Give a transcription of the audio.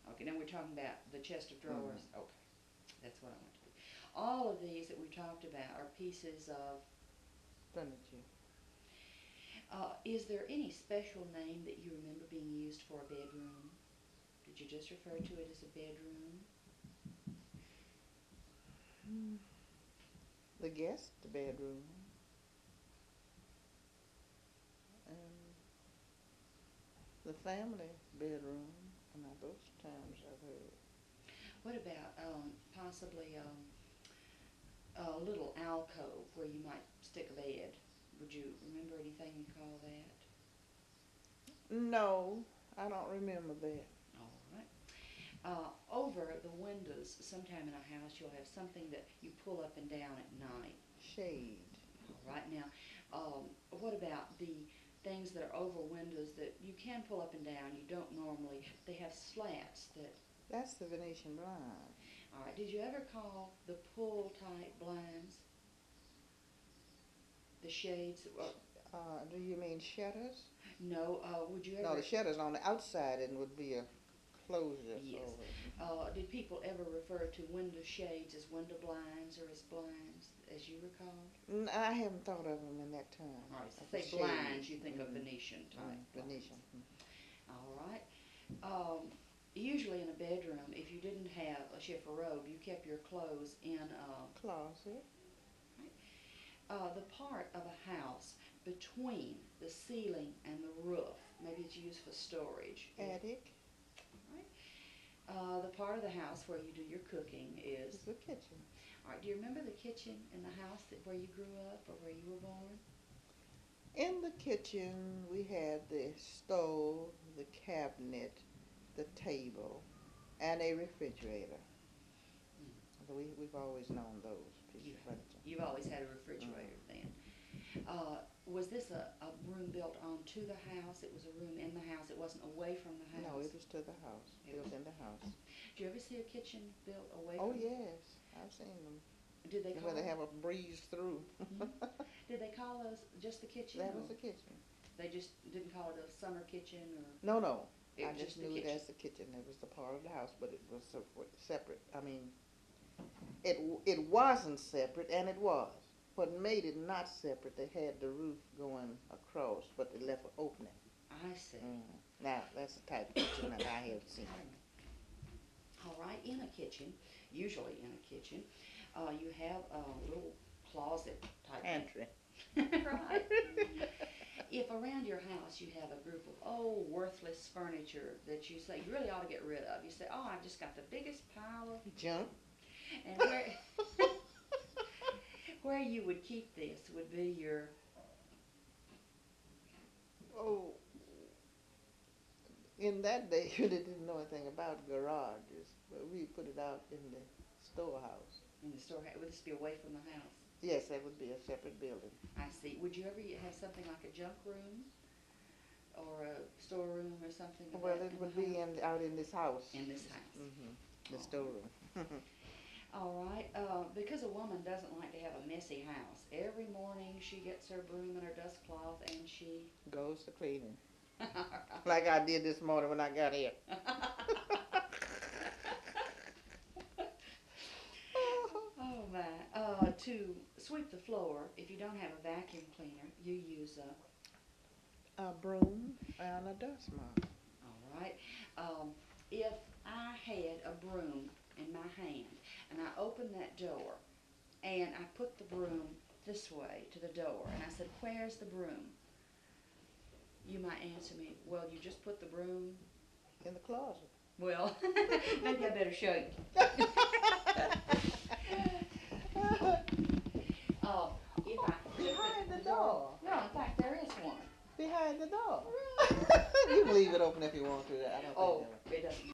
Okay, now we're talking about the chest of drawers. Okay, that's what I want to do. All of these that we've talked about are pieces of Furniture. is there any special name that you remember being used for a bedroom? Did you just refer to it as a bedroom? Mm. The guest bedroom. And the family bedroom. Now those terms I've heard. What about possibly a little alcove where you might stick a bed? Would you remember anything you call that? No, I don't remember that. All right. Over the windows, sometime in a house, you'll have something that you pull up and down at night. Shade. All right. Now, what about the things that are over windows that you can pull up and down? You don't normally. They have slats that. That's the Venetian blind. All right. Did you ever call the pull type blinds the shades? Do you mean shutters? No. Would you No, ever? the shutters on the outside and would be a closure. Yes. Over. Did people ever refer to window shades as window blinds or as blinds, as you recall? I haven't thought of them in that term. All right, so Of a say shade. blinds, you think of Venetian type Venetian. blinds. All right. Usually in a bedroom, if you didn't have a chifforobe, you kept your clothes in Closet. the part of a house between the ceiling and the roof. Maybe it's used for storage. Attic. Right. The part of the house where you do your cooking is. Is the kitchen. All right. Do you remember the kitchen in the house where you grew up or where you were born? In the kitchen, we had the stove, the cabinet, the table, and a refrigerator. We've always known those pieces You, of furniture. you've always had a refrigerator then. Was this a room built onto the house? It was a room in the house. It wasn't away from the house. No, it was to the house, It built was. in the house. Did you ever see a kitchen built away Oh from? yes, I've seen them. Did they Where call? they have a breeze through. Mhm. Did they call those just the kitchen? That Or was the kitchen. they just didn't call it a summer kitchen, or No, no. it I was just just the knew it kitchen? as the kitchen. It was the part of the house, but it was separate. I mean, it wasn't separate, and it was. What made it not separate, they had the roof going across, but they left an opening. I see. Now, that's the type of kitchen that I have seen. All right, in a kitchen, usually in a kitchen, you have a little closet type Pantry. thing. Right. If around your house you have a group of worthless furniture that you say you really ought to get rid of, you say, "Oh, I've just got the biggest pile of," Junk. and where you would keep this would be your. Oh, in that day, you didn't know anything about garages, but we put it out in the storehouse. In the store. Would this be away from the house? Yes, that would be a separate building. I see. Would you ever have something like a junk room or a storeroom or something of Well, that it in would the be house? out in this house. In this house. The All storeroom. right. All right. Because a woman doesn't like to have a messy house. Every morning she gets her broom and her dust cloth and she. Goes to cleaning. Like I did this morning when I got here. Oh my. To sweep the floor, if you don't have a vacuum cleaner, you use a. A broom and a dust mop. All right. If I had a broom in my hand and I opened that door and I put the broom this way to the door and I said, "Where's the broom?" You might answer me, "Well, you just put the broom." In the closet. Well, maybe I better show you. Oh, if I Behind the door. door. No, in fact, there is one. Behind the door. You can leave it open if you want to. I don't think Oh, that. it doesn't